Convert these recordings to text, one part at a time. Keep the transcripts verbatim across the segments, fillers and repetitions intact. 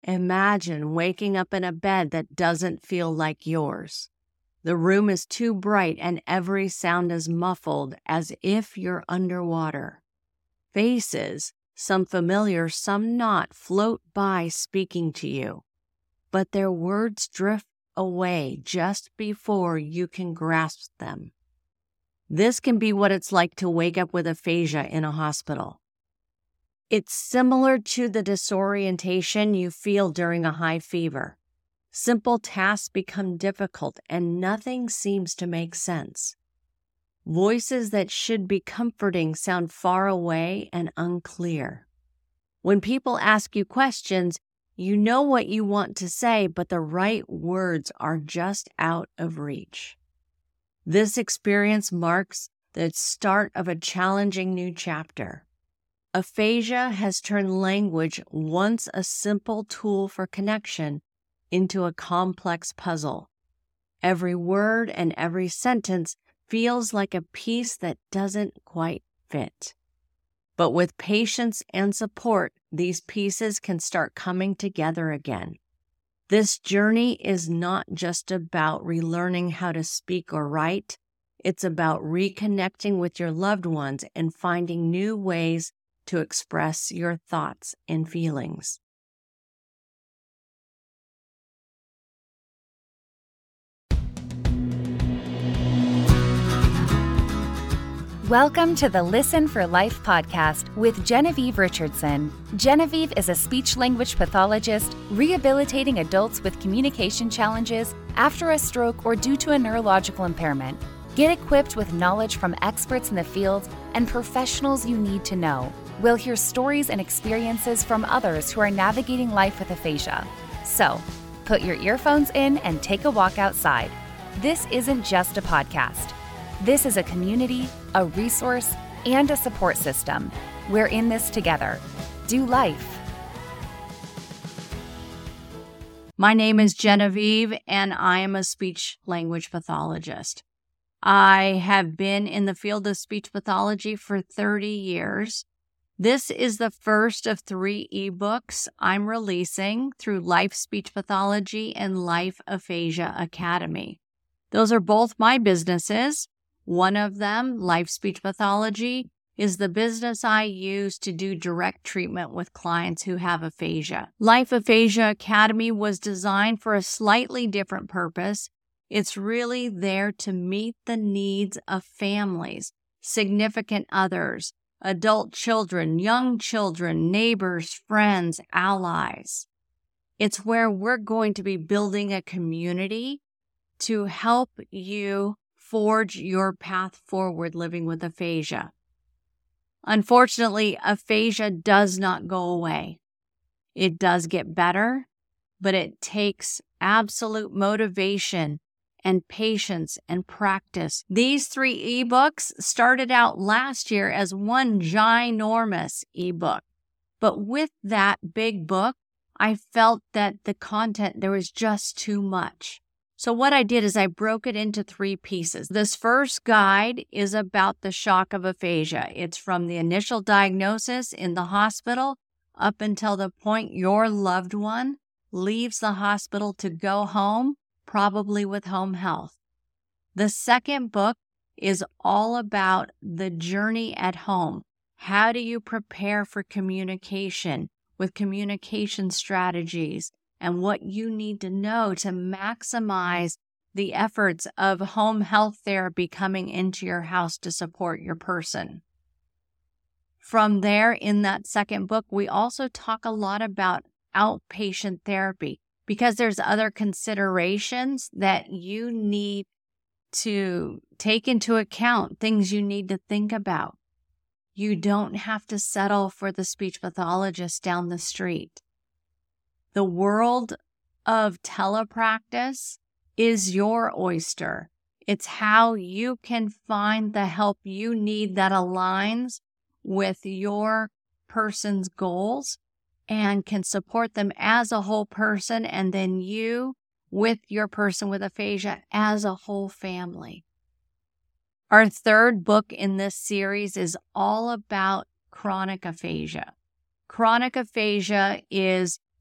Imagine waking up in a bed that doesn't feel like yours. The room is too bright and every sound is muffled as if you're underwater. Faces, some familiar, some not, float by speaking to you, but their words drift away just before you can grasp them. This can be what it's like to wake up with aphasia in a hospital. It's similar to the disorientation you feel during a high fever. Simple tasks become difficult and nothing seems to make sense. Voices that should be comforting sound far away and unclear. When people ask you questions, you know what you want to say, but the right words are just out of reach. This experience marks the start of a challenging new chapter. Aphasia has turned language, once a simple tool for connection, into a complex puzzle. Every word and every sentence feels like a piece that doesn't quite fit. But with patience and support, these pieces can start coming together again. This journey is not just about relearning how to speak or write. It's about reconnecting with your loved ones and finding new ways to express your thoughts and feelings. Welcome to the Listen for Life podcast with Genevieve Richardson. Genevieve is a speech-language pathologist rehabilitating adults with communication challenges after a stroke or due to a neurological impairment. Get equipped with knowledge from experts in the field and professionals you need to know. We'll hear stories and experiences from others who are navigating life with aphasia. So, put your earphones in and take a walk outside. This isn't just a podcast. This is a community, a resource, and a support system. We're in this together. Do life. My name is Genevieve, and I am a speech-language pathologist. I have been in the field of speech pathology for thirty years. This is the first of three ebooks I'm releasing through Life Speech Pathology and Life Aphasia Academy. Those are both my businesses. One of them, Life Speech Pathology, is the business I use to do direct treatment with clients who have aphasia. Life Aphasia Academy was designed for a slightly different purpose. It's really there to meet the needs of families, significant others, adult children, young children, neighbors, friends, allies. It's where we're going to be building a community to help you forge your path forward living with aphasia. Unfortunately, aphasia does not go away. It does get better, but it takes absolute motivation and patience and practice. These three ebooks started out last year as one ginormous ebook. But with that big book, I felt that the content, there was just too much. So what I did is I broke it into three pieces. This first guide is about the shock of aphasia. It's from the initial diagnosis in the hospital up until the point your loved one leaves the hospital to go home, probably with home health. The second book is all about the journey at home. How do you prepare for communication with communication strategies and what you need to know to maximize the efforts of home health therapy coming into your house to support your person. From there, in that second book, we also talk a lot about outpatient therapy because there's other considerations that you need to take into account, things you need to think about. You don't have to settle for the speech pathologist down the street. The world of telepractice is your oyster. It's how you can find the help you need that aligns with your person's goals and can support them as a whole person, and then you with your person with aphasia as a whole family. Our third book in this series is all about chronic aphasia. Chronic aphasia is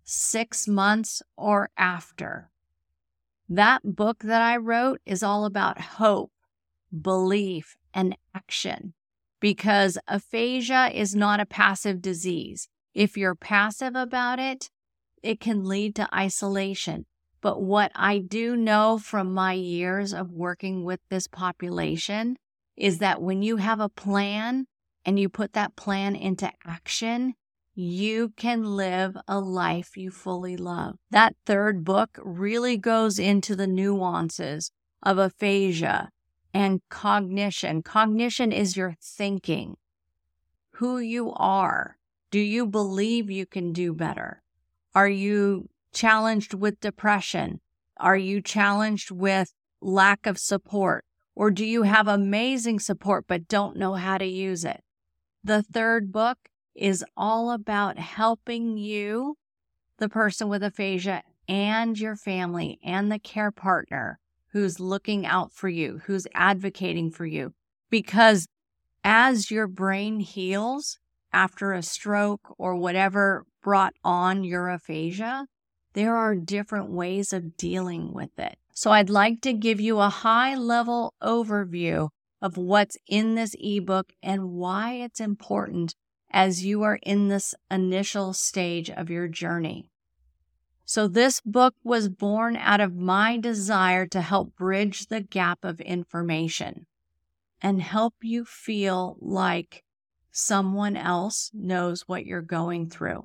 six months or after. That book that I wrote is all about hope, belief, and action, because aphasia is not a passive disease. If you're passive about it, it can lead to isolation. But what I do know from my years of working with this population is that when you have a plan and you put that plan into action, you can live a life you fully love. That third book really goes into the nuances of aphasia and cognition. Cognition is your thinking, who you are. Do you believe you can do better? Are you challenged with depression? Are you challenged with lack of support? Or do you have amazing support but don't know how to use it? The third book is all about helping you, the person with aphasia, and your family and the care partner who's looking out for you, who's advocating for you. Because as your brain heals after a stroke or whatever brought on your aphasia, there are different ways of dealing with it. So I'd like to give you a high-level overview of what's in this ebook and why it's important as you are in this initial stage of your journey. So this book was born out of my desire to help bridge the gap of information and help you feel like someone else knows what you're going through.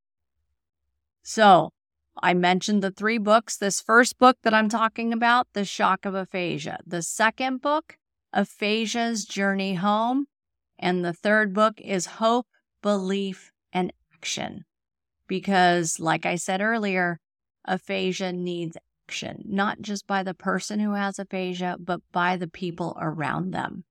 So I mentioned the three books. This first book that I'm talking about, The Shock of Aphasia. The second book, Aphasia's Journey Home. And the third book is Hope, Belief, and Action. Because, like I said earlier, aphasia needs action, not just by the person who has aphasia, but by the people around them.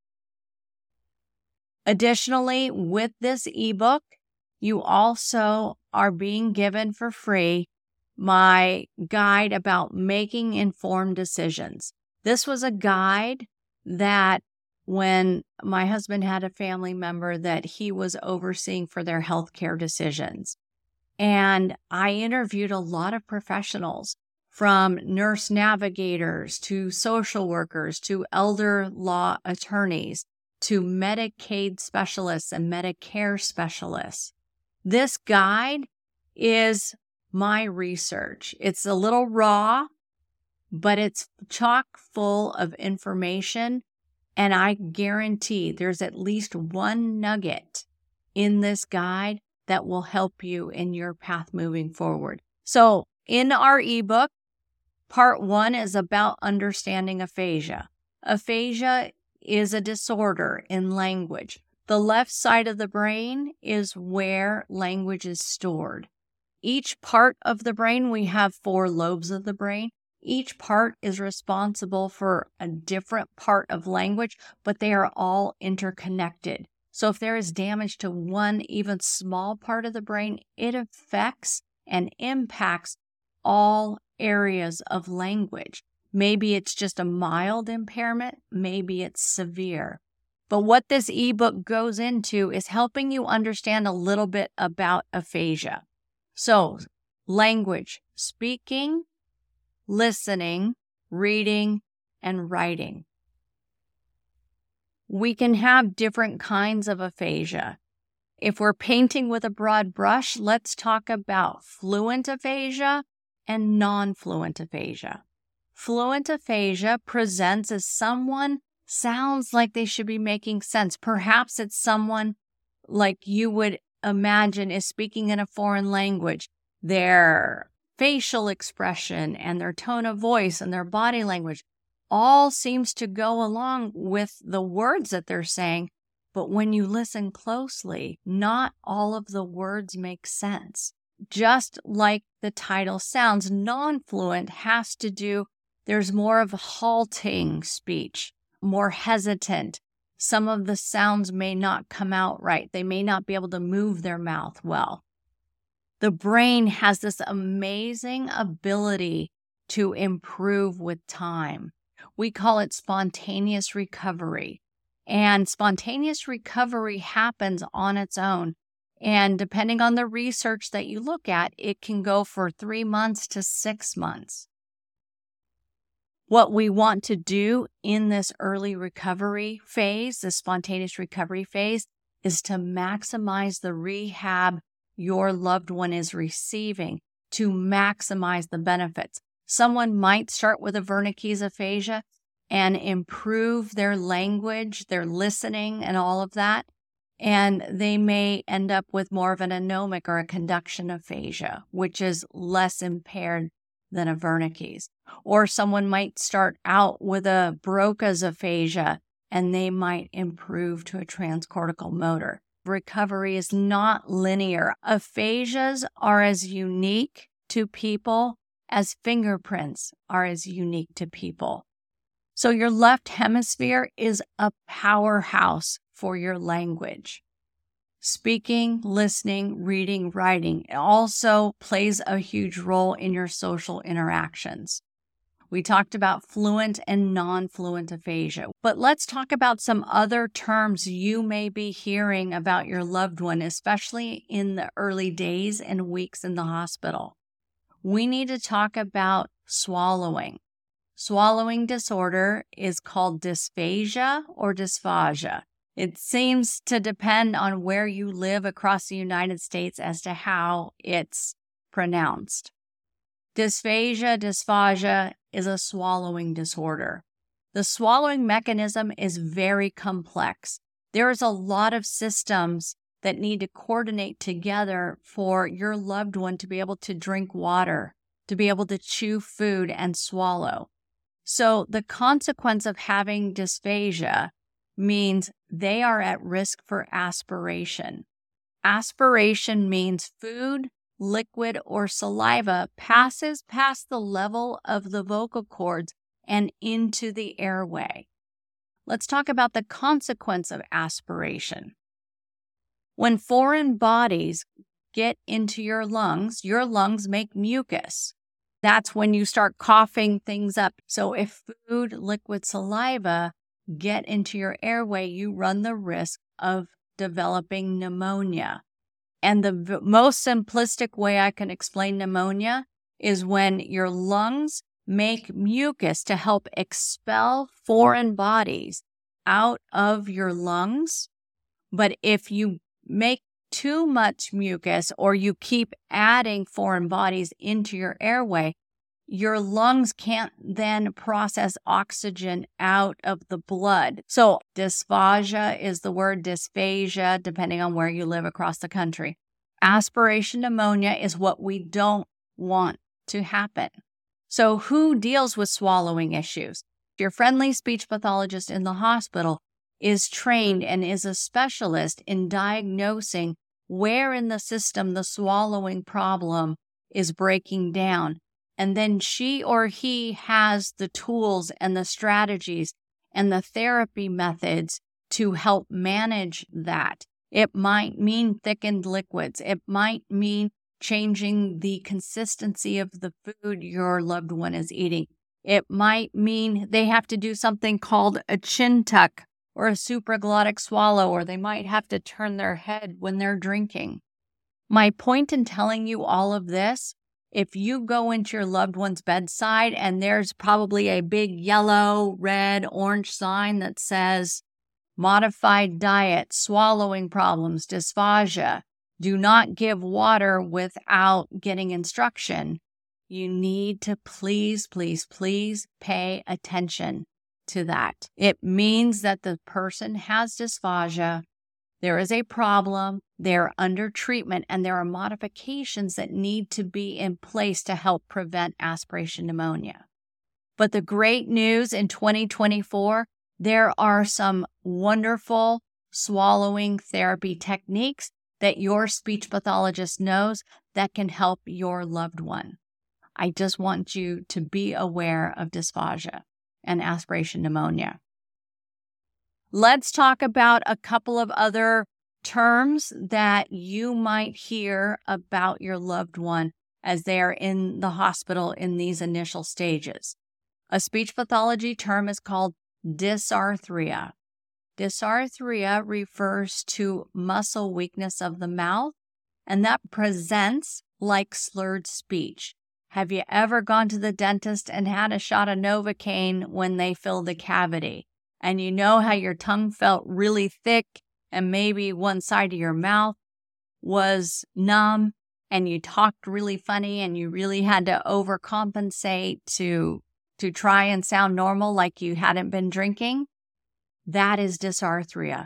Additionally, with this ebook, you also are being given for free my guide about making informed decisions. This was a guide that when my husband had a family member that he was overseeing for their healthcare decisions. And I interviewed a lot of professionals, from nurse navigators to social workers to elder law attorneys to Medicaid specialists and Medicare specialists. This guide is my research. It's a little raw, but it's chock full of information. And I guarantee there's at least one nugget in this guide that will help you in your path moving forward. So in our ebook, part one is about understanding aphasia. Aphasia is a disorder in language. The left side of the brain is where language is stored. Each part of the brain, we have four lobes of the brain. Each part is responsible for a different part of language, but they are all interconnected. So if there is damage to one even small part of the brain, it affects and impacts all areas of language. Maybe it's just a mild impairment, maybe it's severe. But what this ebook goes into is helping you understand a little bit about aphasia. So, language, speaking, listening, reading, and writing. We can have different kinds of aphasia. If we're painting with a broad brush, let's talk about fluent aphasia and non-fluent aphasia. Fluent aphasia presents as someone sounds like they should be making sense. Perhaps it's someone like you would imagine is speaking in a foreign language. Their facial expression and their tone of voice and their body language all seems to go along with the words that they're saying. But when you listen closely, not all of the words make sense. Just like the title sounds, non-fluent has to do, there's more of a halting speech, more hesitant. Some of the sounds may not come out right. They may not be able to move their mouth well. The brain has this amazing ability to improve with time. We call it spontaneous recovery. And spontaneous recovery happens on its own. And depending on the research that you look at, it can go for three months to six months. What we want to do in this early recovery phase, the spontaneous recovery phase, is to maximize the rehab your loved one is receiving, to maximize the benefits. Someone might start with a Wernicke's aphasia and improve their language, their listening, and all of that. And they may end up with more of an anomic or a conduction aphasia, which is less impaired than a Wernicke's. Or someone might start out with a Broca's aphasia, and they might improve to a transcortical motor. Recovery is not linear. Aphasias are as unique to people as fingerprints are as unique to people. So your left hemisphere is a powerhouse for your language. Speaking, listening, reading, writing also plays a huge role in your social interactions. We talked about fluent and non-fluent aphasia, but let's talk about some other terms you may be hearing about your loved one, especially in the early days and weeks in the hospital. We need to talk about swallowing. Swallowing disorder is called dysphagia or dysphagia. It seems to depend on where you live across the United States as to how it's pronounced. Dysphagia, dysphagia is a swallowing disorder. The swallowing mechanism is very complex. There's a lot of systems that need to coordinate together for your loved one to be able to drink water, to be able to chew food and swallow. So the consequence of having dysphagia means they are at risk for aspiration. Aspiration means food, liquid, or saliva passes past the level of the vocal cords and into the airway. Let's talk about the consequence of aspiration. When foreign bodies get into your lungs, your lungs make mucus. That's when you start coughing things up. So if food, liquid, saliva get into your airway, you run the risk of developing pneumonia. And the v- most simplistic way I can explain pneumonia is when your lungs make mucus to help expel foreign bodies out of your lungs. But if you make too much mucus or you keep adding foreign bodies into your airway, your lungs can't then process oxygen out of the blood. So dysphagia is the word, dysphagia, depending on where you live across the country. Aspiration pneumonia is what we don't want to happen. So who deals with swallowing issues? Your friendly speech pathologist in the hospital is trained and is a specialist in diagnosing where in the system the swallowing problem is breaking down. And then she or he has the tools and the strategies and the therapy methods to help manage that. It might mean thickened liquids. It might mean changing the consistency of the food your loved one is eating. It might mean they have to do something called a chin tuck or a supraglottic swallow, or they might have to turn their head when they're drinking. My point in telling you all of this, if you go into your loved one's bedside and there's probably a big yellow, red, orange sign that says modified diet, swallowing problems, dysphagia, do not give water without getting instruction, you need to please, please, please pay attention to that. It means that the person has dysphagia. There is a problem, they're under treatment, and there are modifications that need to be in place to help prevent aspiration pneumonia. But the great news in twenty twenty-four, there are some wonderful swallowing therapy techniques that your speech pathologist knows that can help your loved one. I just want you to be aware of dysphagia and aspiration pneumonia. Let's talk about a couple of other terms that you might hear about your loved one as they are in the hospital in these initial stages. A speech pathology term is called dysarthria. Dysarthria refers to muscle weakness of the mouth, and that presents like slurred speech. Have you ever gone to the dentist and had a shot of Novocaine when they filled a cavity? And you know how your tongue felt really thick and maybe one side of your mouth was numb and you talked really funny and you really had to overcompensate to, to try and sound normal like you hadn't been drinking? That is dysarthria.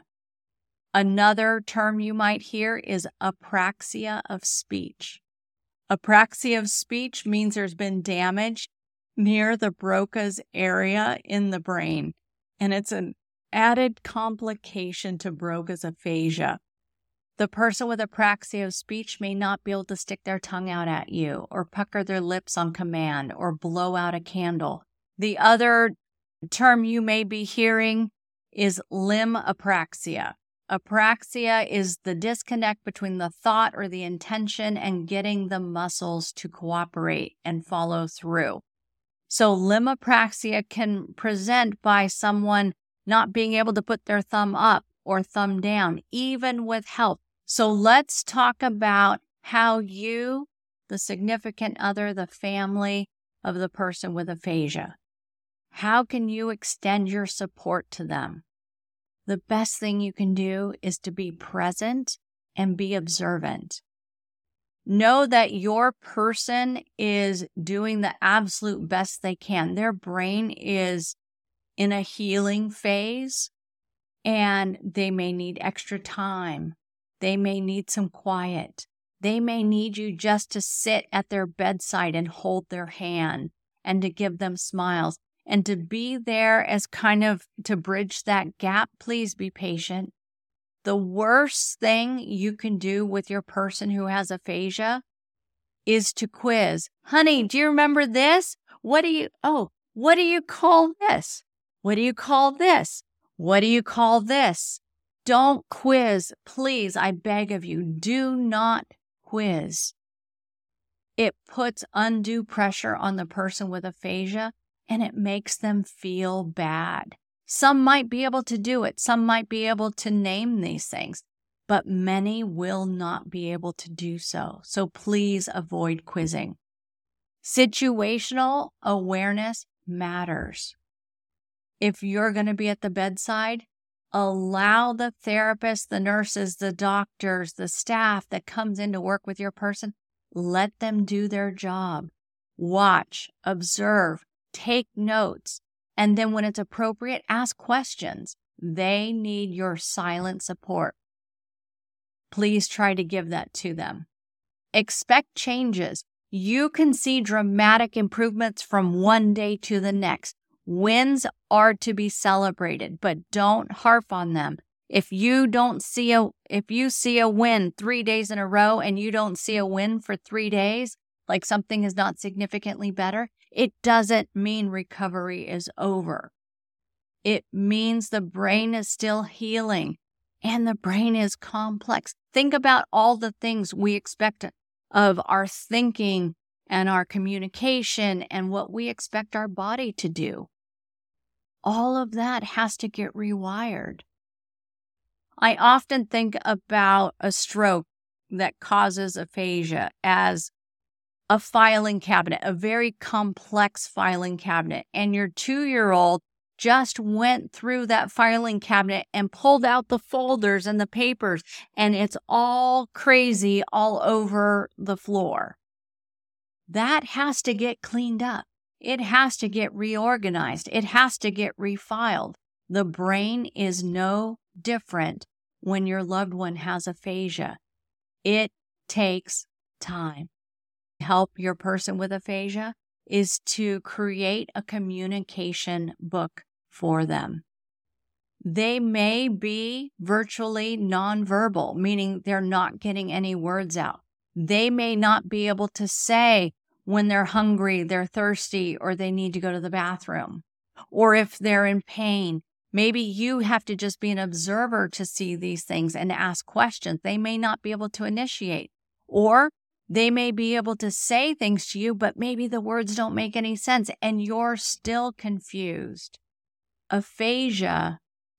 Another term you might hear is apraxia of speech. Apraxia of speech means there's been damage near the Broca's area in the brain, and it's an added complication to Broca's aphasia. The person with apraxia of speech may not be able to stick their tongue out at you or pucker their lips on command or blow out a candle. The other term you may be hearing is limb apraxia. Apraxia is the disconnect between the thought or the intention and getting the muscles to cooperate and follow through. So limb apraxia can present by someone not being able to put their thumb up or thumb down, even with help. So let's talk about how you, the significant other, the family of the person with aphasia, how can you extend your support to them? The best thing you can do is to be present and be observant. Know that your person is doing the absolute best they can. Their brain is in a healing phase, and they may need extra time. They may need some quiet. They may need you just to sit at their bedside and hold their hand and to give them smiles. And to be there as kind of to bridge that gap. Please be patient. The worst thing you can do with your person who has aphasia is to quiz. Honey, do you remember this? What do you, oh, what do you call this? What do you call this? What do you call this? Don't quiz. Please, I beg of you, do not quiz. It puts undue pressure on the person with aphasia, and it makes them feel bad. Some might be able to do it. Some might be able to name these things, but many will not be able to do so. So please avoid quizzing. Situational awareness matters. If you're going to be at the bedside, allow the therapists, the nurses, the doctors, the staff that comes in to work with your person, let them do their job. Watch, observe, take notes, and then when it's appropriate, ask questions. They need your silent support. Please try to give that to them. Expect changes. You can see dramatic improvements from one day to the next. Wins are to be celebrated, but don't harp on them. If you don't see a, if you see a win three days in a row and you don't see a win for three days, like something is not significantly better, it doesn't mean recovery is over. It means the brain is still healing, and the brain is complex. Think about all the things we expect of our thinking and our communication and what we expect our body to do. All of that has to get rewired. I often think about a stroke that causes aphasia as a filing cabinet, a very complex filing cabinet, and your two-year-old just went through that filing cabinet and pulled out the folders and the papers, and it's all crazy all over the floor. That has to get cleaned up. It has to get reorganized. It has to get refiled. The brain is no different when your loved one has aphasia. It takes time. Help your person with aphasia is to create a communication book for them. They may be virtually nonverbal, meaning they're not getting any words out. They may not be able to say when they're hungry, they're thirsty, or they need to go to the bathroom. Or if they're in pain, maybe you have to just be an observer to see these things and ask questions. They may not be able to initiate. Or they may be able to say things to you, but maybe the words don't make any sense and you're still confused. Aphasia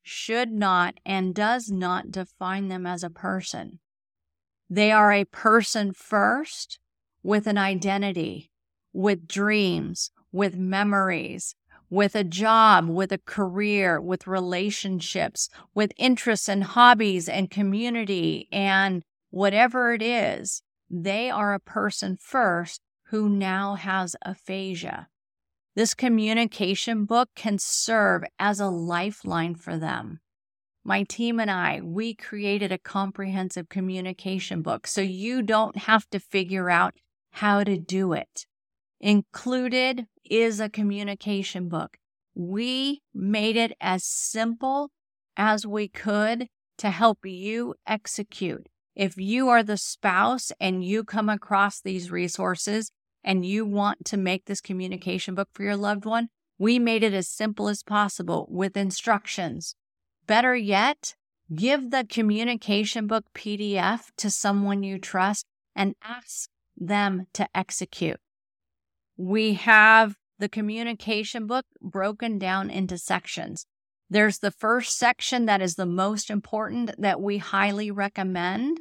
should not and does not define them as a person. They are a person first with an identity, with dreams, with memories, with a job, with a career, with relationships, with interests and hobbies and community and whatever it is. They are a person first who now has aphasia. This communication book can serve as a lifeline for them. My team and I, we created a comprehensive communication book so you don't have to figure out how to do it. Included is a communication book. We made it as simple as we could to help you execute. If you are the spouse and you come across these resources and you want to make this communication book for your loved one, we made it as simple as possible with instructions. Better yet, give the communication book P D F to someone you trust and ask them to execute. We have the communication book broken down into sections. There's the first section that is the most important that we highly recommend.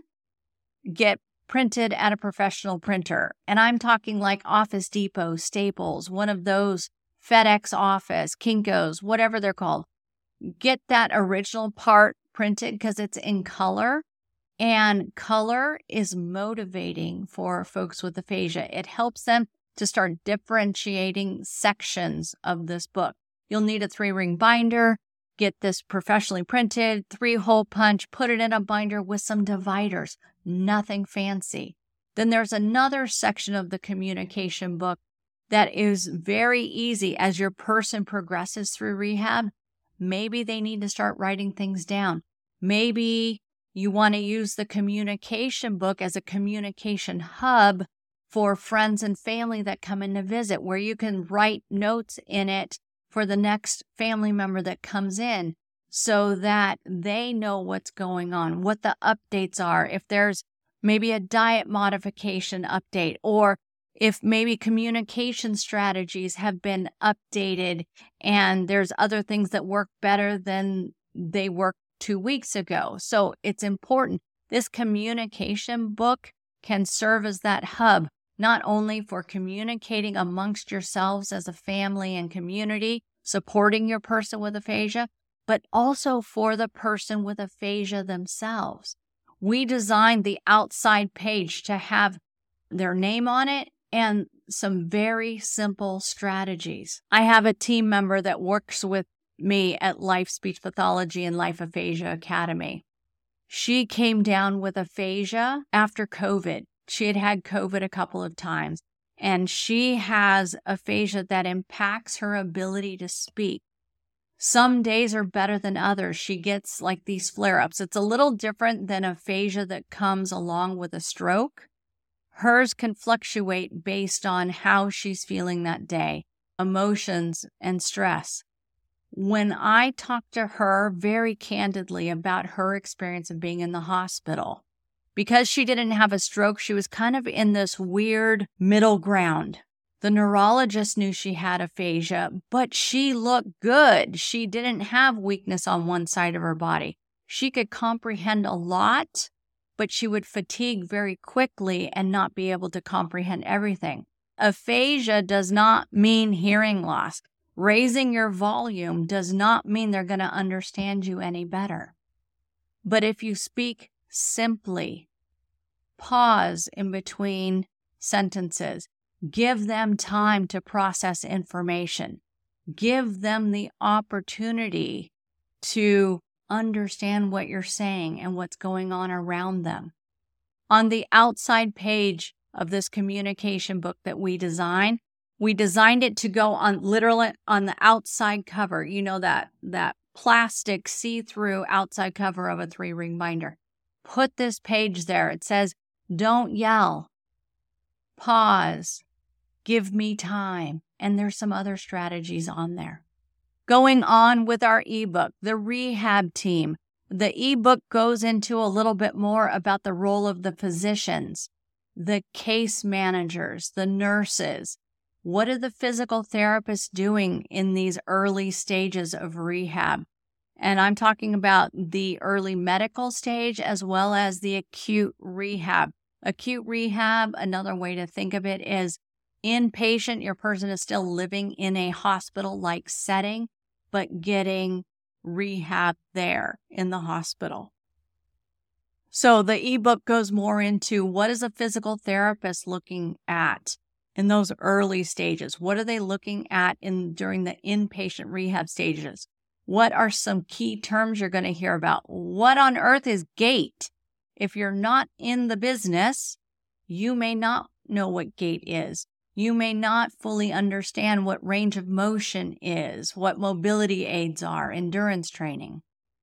Get printed at a professional printer. And I'm talking like Office Depot, Staples, one of those, FedEx Office, Kinko's, whatever they're called. Get that original part printed because it's in color. And color is motivating for folks with aphasia. It helps them to start differentiating sections of this book. You'll need a three-ring binder. Get this professionally printed, three-hole punch, put it in a binder with some dividers. Nothing fancy. Then there's another section of the communication book that is very easy as your person progresses through rehab. Maybe they need to start writing things down. Maybe you want to use the communication book as a communication hub for friends and family that come in to visit, where you can write notes in it for the next family member that comes in so that they know what's going on, what the updates are. If there's maybe a diet modification update, or if maybe communication strategies have been updated and there's other things that work better than they worked two weeks ago. So it's important. This communication book can serve as that hub, not only for communicating amongst yourselves as a family and community, supporting your person with aphasia, but also for the person with aphasia themselves. We designed the outside page to have their name on it and some very simple strategies. I have a team member that works with me at Life Speech Pathology and Life Aphasia Academy. She came down with aphasia after COVID. She had had COVID a couple of times, and she has aphasia that impacts her ability to speak. Some days are better than others. She gets like these flare-ups. It's a little different than aphasia that comes along with a stroke. Hers can fluctuate based on how she's feeling that day, emotions and stress. When I talked to her very candidly about her experience of being in the hospital, because she didn't have a stroke, she was kind of in this weird middle ground. The neurologist knew she had aphasia, but she looked good. She didn't have weakness on one side of her body. She could comprehend a lot, but she would fatigue very quickly and not be able to comprehend everything. Aphasia does not mean hearing loss. Raising your volume does not mean they're going to understand you any better. But if you speak simply, pause in between sentences, give them time to process information, give them the opportunity to understand what you're saying and what's going on around them. On the outside page of this communication book that we designed, we designed it to go on literally on the outside cover, you know, that, that plastic see-through outside cover of a three-ring binder. Put this page there. It says, don't yell, pause, give me time. And there's some other strategies on there. Going on with our ebook, the rehab team. The ebook goes into a little bit more about the role of the physicians, the case managers, the nurses. What are the physical therapists doing in these early stages of rehab? And I'm talking about the early medical stage as well as the acute rehab. Acute rehab, another way to think of it is inpatient. Your person is still living in a hospital-like setting, but getting rehab there in the hospital. So the ebook goes more into what is a physical therapist looking at in those early stages? What are they looking at in during the inpatient rehab stages? What are some key terms you're going to hear about? What on earth is gait? If you're not in the business, you may not know what gait is. You may not fully understand what range of motion is, what mobility aids are, endurance training.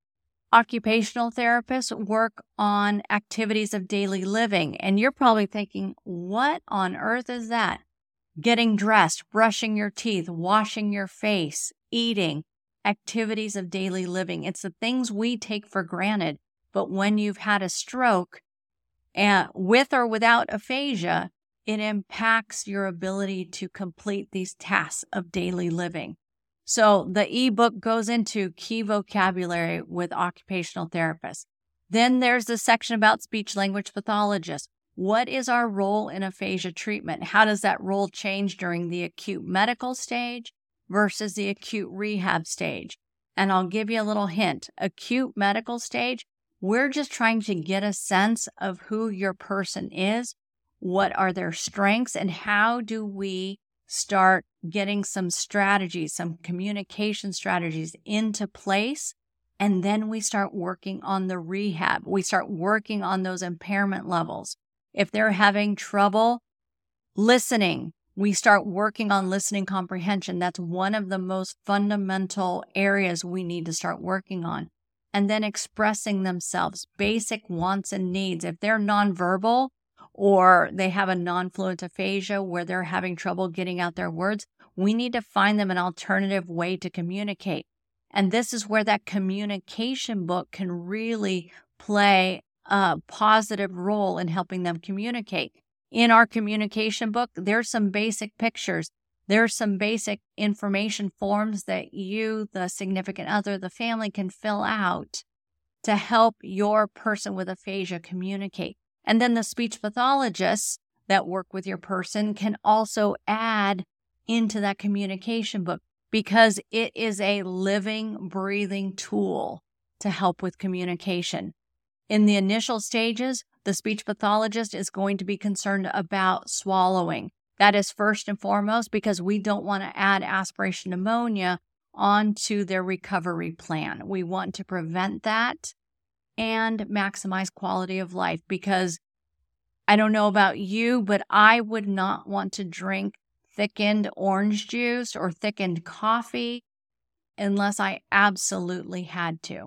Occupational therapists work on activities of daily living, and you're probably thinking, what on earth is that? Getting dressed, brushing your teeth, washing your face, eating, activities of daily living. It's the things we take for granted, but when you've had a stroke, and with or without aphasia, it impacts your ability to complete these tasks of daily living. So the ebook goes into key vocabulary with occupational therapists. Then there's the section about speech language pathologists. What is our role in aphasia treatment? How does that role change during the acute medical stage versus the acute rehab stage? And I'll give you a little hint. Acute medical stage, we're just trying to get a sense of who your person is, what are their strengths, and how do we start getting some strategies, some communication strategies into place. And then we start working on the rehab. We start working on those impairment levels. If they're having trouble listening, we start working on listening comprehension. That's one of the most fundamental areas we need to start working on. And then expressing themselves, basic wants and needs. If they're nonverbal or they have a non-fluent aphasia where they're having trouble getting out their words, we need to find them an alternative way to communicate. And this is where that communication book can really play a positive role in helping them communicate. In our communication book, there's some basic pictures. There's some basic information forms that you, the significant other, the family can fill out to help your person with aphasia communicate. And then the speech pathologists that work with your person can also add into that communication book because it is a living, breathing tool to help with communication. In the initial stages, the speech pathologist is going to be concerned about swallowing. That is first and foremost because we don't want to add aspiration pneumonia onto their recovery plan. We want to prevent that and maximize quality of life because I don't know about you, but I would not want to drink thickened orange juice or thickened coffee unless I absolutely had to.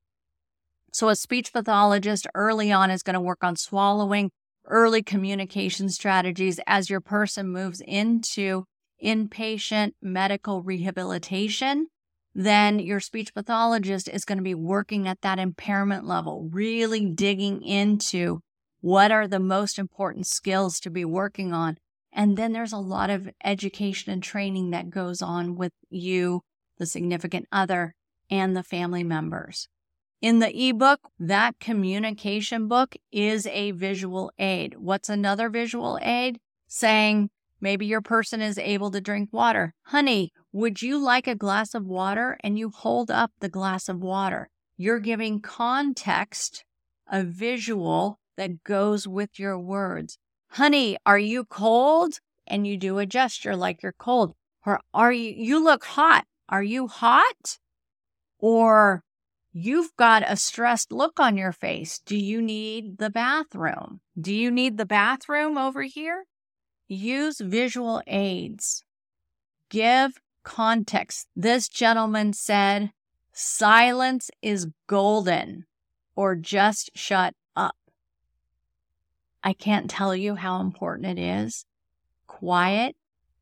So a speech pathologist early on is going to work on swallowing, early communication strategies as your person moves into inpatient medical rehabilitation. Then your speech pathologist is going to be working at that impairment level, really digging into what are the most important skills to be working on. And then there's a lot of education and training that goes on with you, the significant other, and the family members. In the ebook, that communication book is a visual aid. What's another visual aid? Saying maybe your person is able to drink water. Honey, would you like a glass of water? And you hold up the glass of water. You're giving context, a visual that goes with your words. Honey, are you cold? And you do a gesture like you're cold. Or are you, you look hot. Are you hot? Or you've got a stressed look on your face. Do you need the bathroom? Do you need the bathroom over here? Use visual aids. Give context. This gentleman said, silence is golden, or just shut up. I can't tell you how important it is. Quiet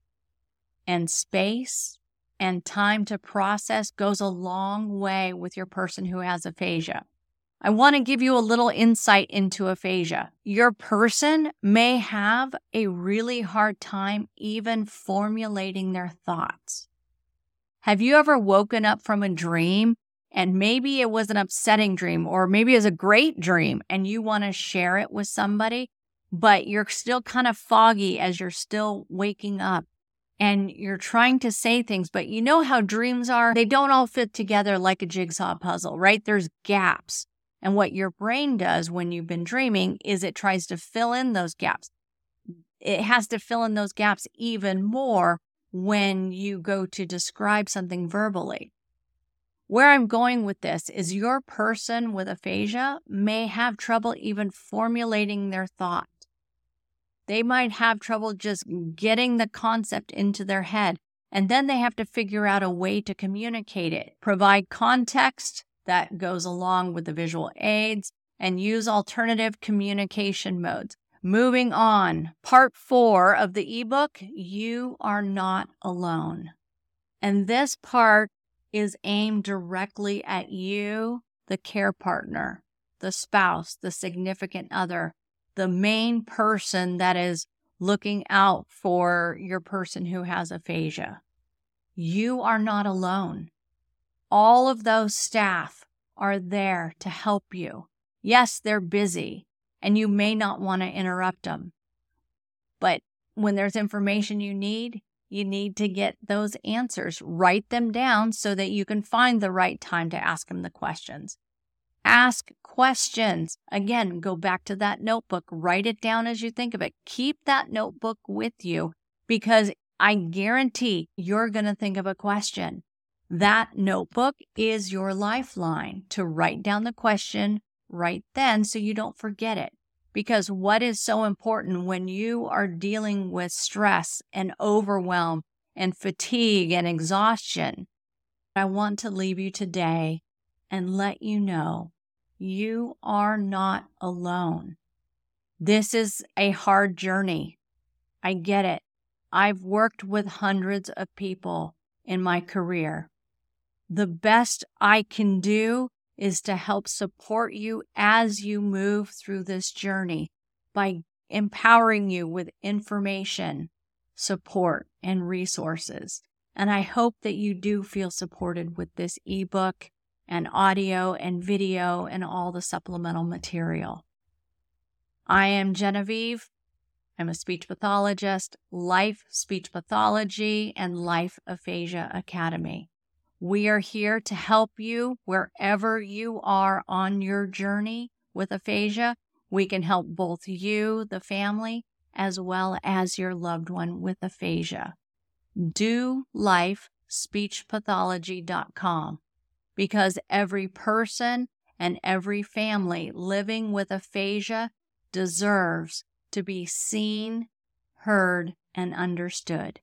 and space and time to process goes a long way with your person who has aphasia. I want to give you a little insight into aphasia. Your person may have a really hard time even formulating their thoughts. Have you ever woken up from a dream and maybe it was an upsetting dream, or maybe it was a great dream and you want to share it with somebody, but you're still kind of foggy as you're still waking up and you're trying to say things, but you know how dreams are. They don't all fit together like a jigsaw puzzle, right? There's gaps. And what your brain does when you've been dreaming is it tries to fill in those gaps. It has to fill in those gaps even more when you go to describe something verbally. Where I'm going with this is your person with aphasia may have trouble even formulating their thought. They might have trouble just getting the concept into their head, and then they have to figure out a way to communicate it, provide context that goes along with the visual aids, and use alternative communication modes. Moving on, part four of the ebook, You Are Not Alone. And this part is aimed directly at you, the care partner, the spouse, the significant other, the main person that is looking out for your person who has aphasia. You are not alone. All of those staff are there to help you. Yes, they're busy, and you may not want to interrupt them. But when there's information you need, you need to get those answers. Write them down so that you can find the right time to ask them the questions. Ask questions. Again, go back to that notebook. Write it down as you think of it. Keep that notebook with you because I guarantee you're going to think of a question. That notebook is your lifeline to write down the question right then so you don't forget it. Because what is so important when you are dealing with stress and overwhelm and fatigue and exhaustion? I want to leave you today and let you know you are not alone. This is a hard journey. I get it. I've worked with hundreds of people in my career. The best I can do is to help support you as you move through this journey by empowering you with information, support, and resources. And I hope that you do feel supported with this ebook and audio and video and all the supplemental material. I am Genevieve. I'm a speech pathologist, Life Speech Pathology, and Life Aphasia Academy. We are here to help you wherever you are on your journey with aphasia. We can help both you, the family, as well as your loved one with aphasia. Do life speech pathology dot com because every person and every family living with aphasia deserves to be seen, heard, and understood.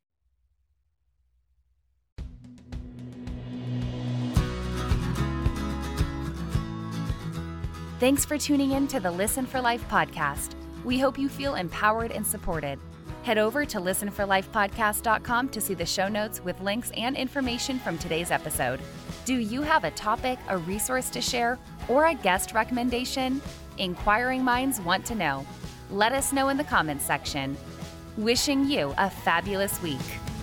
Thanks for tuning in to the Listen for Life podcast. We hope you feel empowered and supported. Head over to listen for life podcast dot com to see the show notes with links and information from today's episode. Do you have a topic, a resource to share, or a guest recommendation? Inquiring minds want to know. Let us know in the comments section. Wishing you a fabulous week.